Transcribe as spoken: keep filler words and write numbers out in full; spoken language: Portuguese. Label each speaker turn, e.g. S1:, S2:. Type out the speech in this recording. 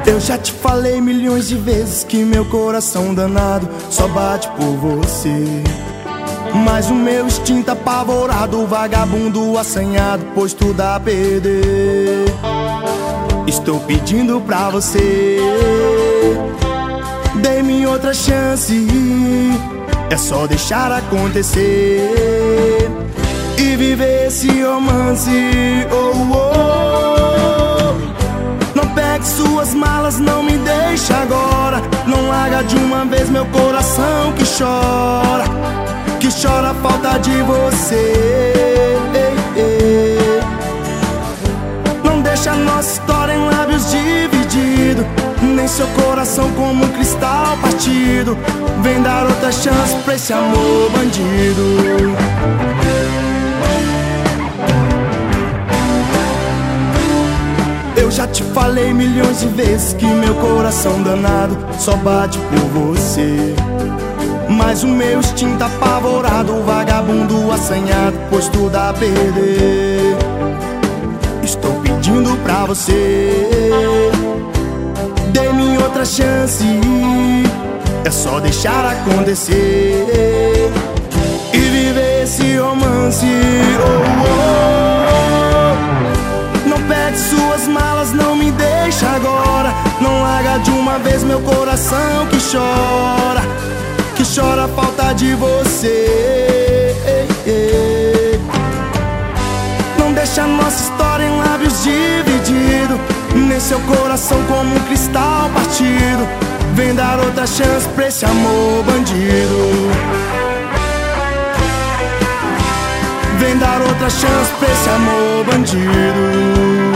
S1: Eu já te falei milhões de vezes que meu coração danado só bate por você. Mas o meu instinto apavorado, vagabundo assanhado, pois tudo a perder. Estou pedindo pra você, dê-me outra chance. É só deixar acontecer e viver esse romance. Oh, oh. Não pegue suas malas, não me deixe agora. Não larga de uma vez meu coração que chora, que chora a falta de você. Não deixa a nossa história em lábios divididos, nem seu coração como um cristal partido. Vem dar outra chance pra esse amor bandido. Eu já te falei milhões de vezes que meu coração danado só bate por você. Mas o meu instinto apavorado, vagabundo assanhado, pois tudo a perder. Estou pedindo pra você, dê-me outra chance. É só deixar acontecer e viver esse romance. Oh, oh. Não pegue suas malas, não me deixe agora. Não larga de uma vez meu coração que chora, que chora a falta de você. Não deixa a nossa história em lábios divididos, nem seu coração como um cristal partido. Vem dar outra chance pra esse amor bandido. Vem dar outra chance pra esse amor bandido.